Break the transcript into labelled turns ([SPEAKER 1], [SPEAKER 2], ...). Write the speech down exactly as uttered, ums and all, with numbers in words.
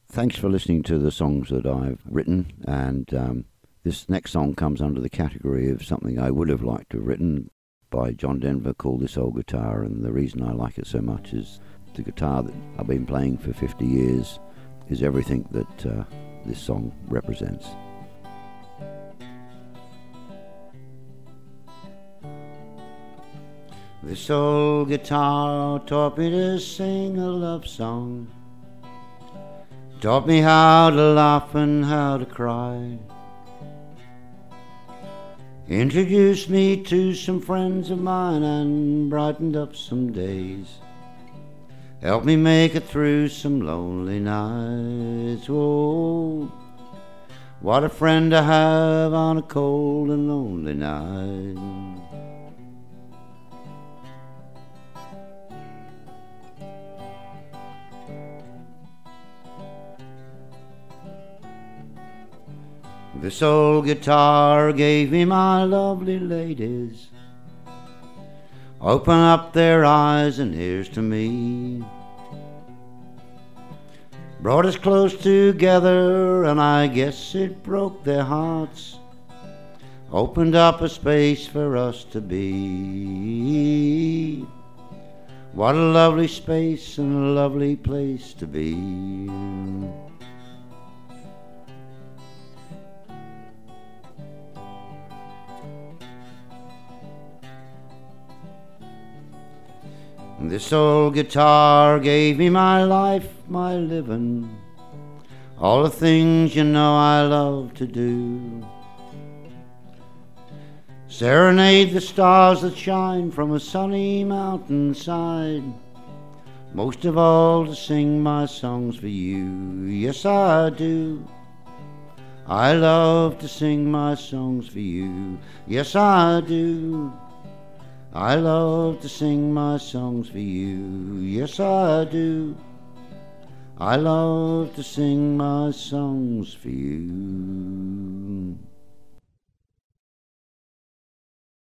[SPEAKER 1] Thanks for listening to the songs that I've written, and um, this next song comes under the category of something I would have liked to have written by John Denver called This Old Guitar, and the reason I like it so much is the guitar that I've been playing for fifty years is everything that uh, this song represents. This old guitar taught me to sing a love song, taught me how to laugh and how to cry, introduced me to some friends of mine and brightened up some days, helped me make it through some lonely nights. Oh, what a friend to have on a cold and lonely night. This old guitar gave me my lovely ladies, open up their eyes and ears to me, brought us close together and I guess it broke their hearts, opened up a space for us to be. What a lovely space and a lovely place to be. This old guitar gave me my life, my living, all the things you know I love to do. Serenade the stars that shine from a sunny mountainside, most of all to sing my songs for you. Yes, I do. I love to sing my songs for you. Yes, I do. I love to sing my songs for you. Yes, I do. I love to sing my songs for you.